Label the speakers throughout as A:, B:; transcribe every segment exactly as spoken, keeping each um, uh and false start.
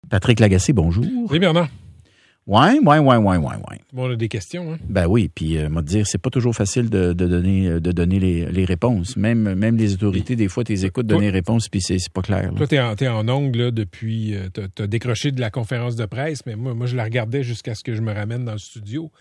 A: Patrick Lagacé, bonjour.
B: Oui, Bernard.
A: Ouais, ouais, ouais, ouais, ouais, ouais.
B: Bon, on a des questions, hein?
A: Ben oui, puis euh, moi te dire, c'est pas toujours facile de, de donner de donner les, les réponses. Même même les autorités, des fois, tu les écoutes donner les réponses, puis c'est, c'est pas clair. Là.
B: Toi, t'es en, t'es en ongle là, depuis... Euh, t'as, t'as décroché de la conférence de presse, mais moi, moi, je la regardais jusqu'à ce que je me ramène dans le studio.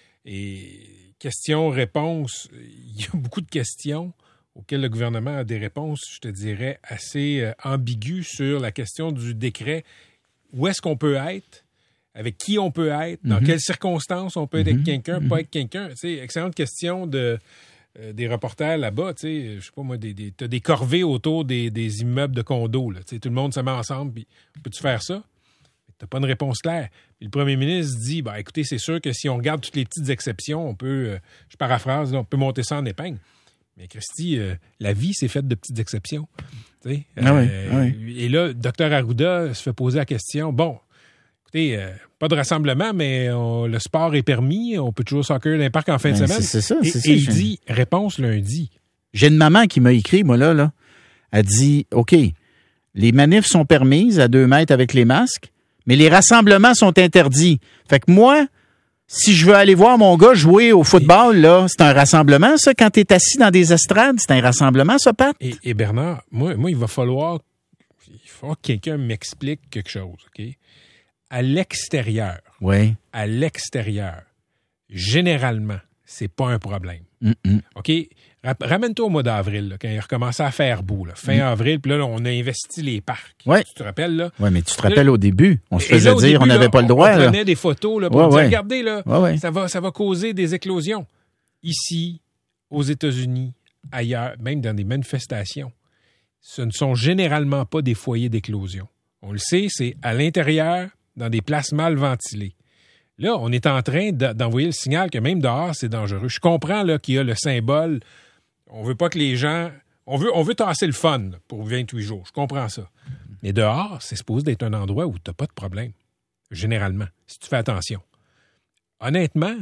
B: Et questions, réponses, il y a beaucoup de questions auxquelles le gouvernement a des réponses, je te dirais, assez euh, ambiguës sur la question du décret. Où est-ce qu'on peut être? Avec qui on peut être, dans mm-hmm. quelles circonstances on peut être mm-hmm. avec quelqu'un, mm-hmm. pas avec quelqu'un. Tu sais, excellente question de, euh, des reporters là-bas. Tu sais, je sais pas moi, des, des, t'as des corvées autour des, des immeubles de condos. Là. Tu sais, tout le monde se met ensemble. Puis, peux-tu faire ça? T'as pas une réponse claire. Puis le premier ministre dit, bah, écoutez, c'est sûr que si on regarde toutes les petites exceptions, on peut, euh, je paraphrase, là, on peut monter ça en épingle. Mais Christy, euh, la vie, c'est faite de petites exceptions. Tu sais,
A: ah oui,
B: euh,
A: ah oui.
B: Et là, docteur Arruda se fait poser la question, bon, écoutez, euh, pas de rassemblement, mais on, le sport est permis. On peut toujours soccer dans les parcs en fin ben, de semaine.
A: C'est, c'est ça,
B: et,
A: c'est
B: et
A: ça.
B: il dit, réponse lundi.
A: J'ai une maman qui m'a écrit, moi, là, là. Elle dit, OK, les manifs sont permises à deux mètres avec les masques, mais les rassemblements sont interdits. Fait que moi, si je veux aller voir mon gars jouer au football, là, c'est un rassemblement, ça? Quand t'es assis dans des estrades, c'est un rassemblement, ça, Pat?
B: Et, et Bernard, moi, moi, il va falloir, il va falloir que quelqu'un m'explique quelque chose, OK? À l'extérieur,
A: oui.
B: à l'extérieur, généralement, c'est pas un problème.
A: Mm-mm.
B: OK? Ramène-toi au mois d'avril, là, quand il recommençait à faire beau, là, fin mm. avril, puis là, on a investi les parcs.
A: Ouais.
B: Tu te rappelles, là?
A: Oui, mais tu te rappelles là, au début, on se faisait
B: là,
A: dire
B: début,
A: on n'avait pas le droit.
B: On
A: là.
B: prenait des photos là, pour
A: ouais,
B: dire,
A: ouais.
B: regardez, là,
A: ouais, ouais.
B: Ça, va, ça va causer des éclosions. Ici, aux États-Unis, ailleurs, même dans des manifestations, ce ne sont généralement pas des foyers d'éclosion. On le sait, c'est à l'intérieur, dans des places mal ventilées. Là, on est en train d'envoyer le signal que même dehors, c'est dangereux. Je comprends là, qu'il y a le symbole. On veut pas que les gens... On veut, on veut tasser le fun pour vingt-huit jours. Je comprends ça. Mais dehors, c'est supposé d'être un endroit où tu n'as pas de problème. Généralement, si tu fais attention. Honnêtement,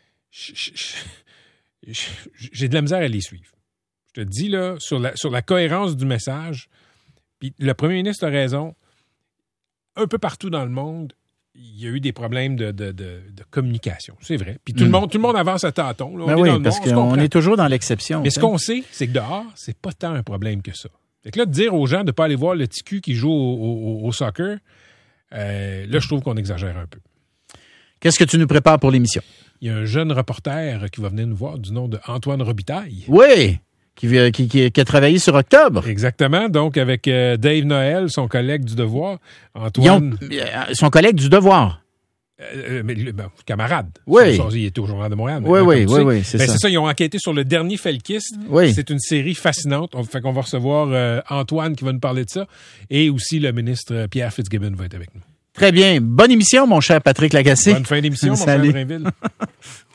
B: j'ai de la misère à les suivre. Je te dis, là, sur la, sur la cohérence du message, puis le premier ministre a raison, un peu partout dans le monde, il y a eu des problèmes de, de, de, de communication. C'est vrai. Puis tout, mmh. le monde, tout le monde avance à tâtons. Là. On
A: ben
B: est
A: oui,
B: dans le
A: parce
B: monde,
A: qu'on est toujours dans l'exception.
B: Mais ce qu'on sait, c'est que dehors, c'est pas tant un problème que ça. Fait que là, de dire aux gens de ne pas aller voir le T Q qui joue au, au, au soccer, euh, là, je trouve qu'on exagère un peu.
A: Qu'est-ce que tu nous prépares pour l'émission?
B: Il y a un jeune reporter qui va venir nous voir du nom de Antoine Robitaille.
A: Oui! Qui, qui, qui, qui a travaillé sur Octobre.
B: Exactement. Donc, avec euh, Dave Noël, son collègue du Devoir, Antoine...
A: Ont, euh, son collègue du Devoir.
B: Euh, mais, ben, camarade.
A: Oui.
B: Son, il était au Journal de Montréal.
A: Oui, oui, oui, oui, c'est
B: ben,
A: ça.
B: C'est ça, ils ont enquêté sur le dernier Felkiste.
A: Oui.
B: C'est une série fascinante. On, fait qu'on va recevoir euh, Antoine qui va nous parler de ça. Et aussi le ministre Pierre Fitzgibbon va être avec nous.
A: Très bien. Bonne émission, mon cher Patrick Lagacé.
B: Bonne fin d'émission, mon cher Brinville.